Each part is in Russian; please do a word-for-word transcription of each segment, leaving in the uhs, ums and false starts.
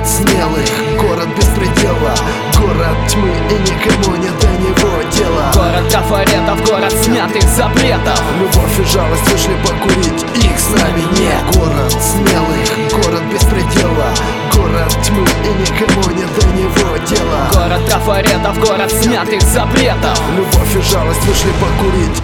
смелых, город беспредела, город тьмы и никому не до него дела. Город трафаретов, город снятых запретов. Любовь и жалость вышли покурить, их с нами нет. Город смелых, город беспредела, город тьмы и никому не до него дела. Город трафаретов, город снятых запретов. Любовь и жалость вышли покурить.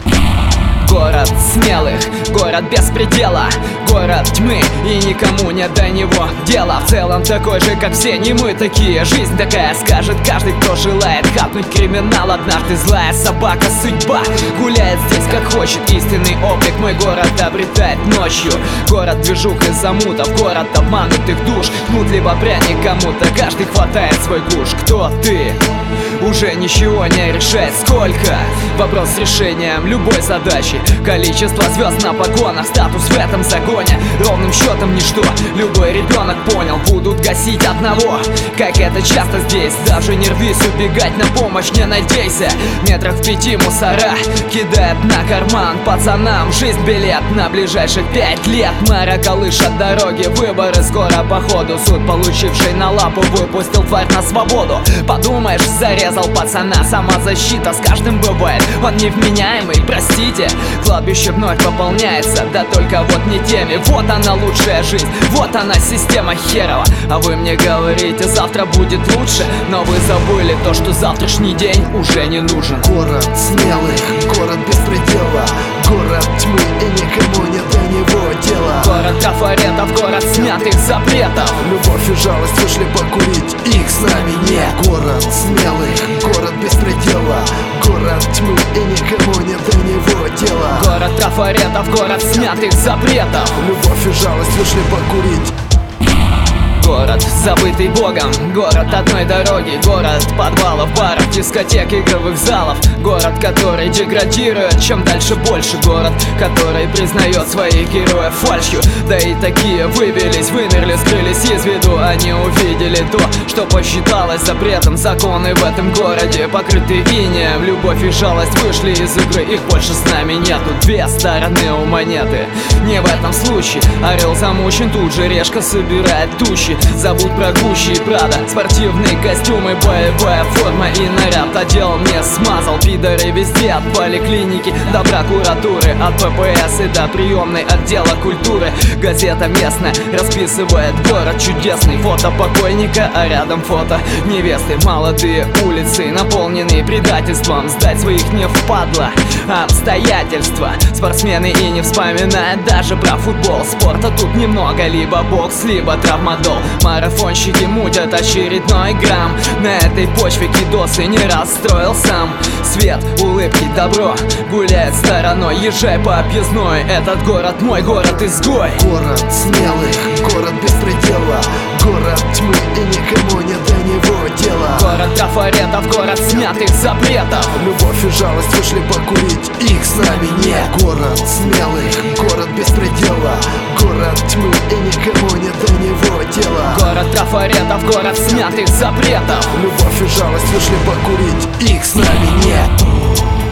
Город смелых, город беспредела, город тьмы и никому не до него дела. В целом такой же, как все, не мы такие. Жизнь такая, скажет каждый, кто желает хапнуть криминал. Однажды злая собака судьба гуляет здесь как хочет. Истинный облик мой город обретает ночью. Город движух и замутов, город обманутых душ. Кнут либо пряник кому-то, каждый хватает свой куш. Кто ты? Уже ничего не решает. Сколько? Вопрос с решением любой задачи. Количество звезд на погонах, статус в этом загоне ровным счетом ничто. Любой ребенок понял, будут гасить одного. Как это часто здесь, даже не рвись убегать, на помощь не надейся. Метрах в пяти мусора кидает на карман пацанам жизнь билет на ближайших пять лет. Мэра колышет дороги, выборы скоро походу. Суд, получивший на лапу, выпустил тварь на свободу. Подумаешь, зарезал пацана, самозащита с каждым бывает. Он невменяемый, простите. Кладбище вновь пополняется, да только вот не теми. Вот она лучшая жизнь, вот она система херова. А вы мне говорите, завтра будет лучше. Но вы забыли то, что завтрашний день уже не нужен. Город смелых, город беспредела, город тьмы и никому не до него дела. Город трафаретов, город снятых запретов. Любовь и жалость вышли покурить, их с нами нет. Город смелых, город беспредела, город тьмы и никому не до него дела. Город трафаретов, город снятых запретов. Любовь и жалость вышли покурить. Город, забытый богом, город одной дороги, город подвалов, баров, дискотек, игровых залов. Город, который деградирует, чем дальше больше. Город, который признает своих героев фальшью. Да и такие выбились, вымерли, скрылись из виду. Они увидели то, что посчиталось запретом. Законы в этом городе покрыты инеем. Любовь и жалость вышли из игры, их больше с нами нету. Две стороны у монеты, не в этом случае. Орел замучен, тут же решка собирает тучи. Забудь про Гуччи и Прада, спортивные костюмы, боевая форма и наряд. Отдел мне смазал, пидоры везде, от поликлиники до прокуратуры, от ППС и до приемной отдела культуры. Газета местная расписывает город чудесный. Фото покойника, а рядом фото невесты. Молодые улицы, наполненные предательством. Сдать своих не впадло обстоятельства. Спортсмены и не вспоминают даже про футбол. Спорта тут немного, либо бокс, либо травмадол. Марафонщики мутят очередной грамм. На этой почве кидосы не расстроил сам. Свет, улыбки, добро гуляет стороной. Езжай по объездной, этот город мой, город-изгой. Город смелых, город беспредела, город тьмы и никому не до него дела. Город трафаретов, город снятых запретов. Любовь и жалость вышли покурить, их с нами нет. Город смелых, город беспредела, город тьмы и никому не до него дела. Город трафаретов, город снятых запретов. Любовь и жалость вышли покурить, их с нами нет.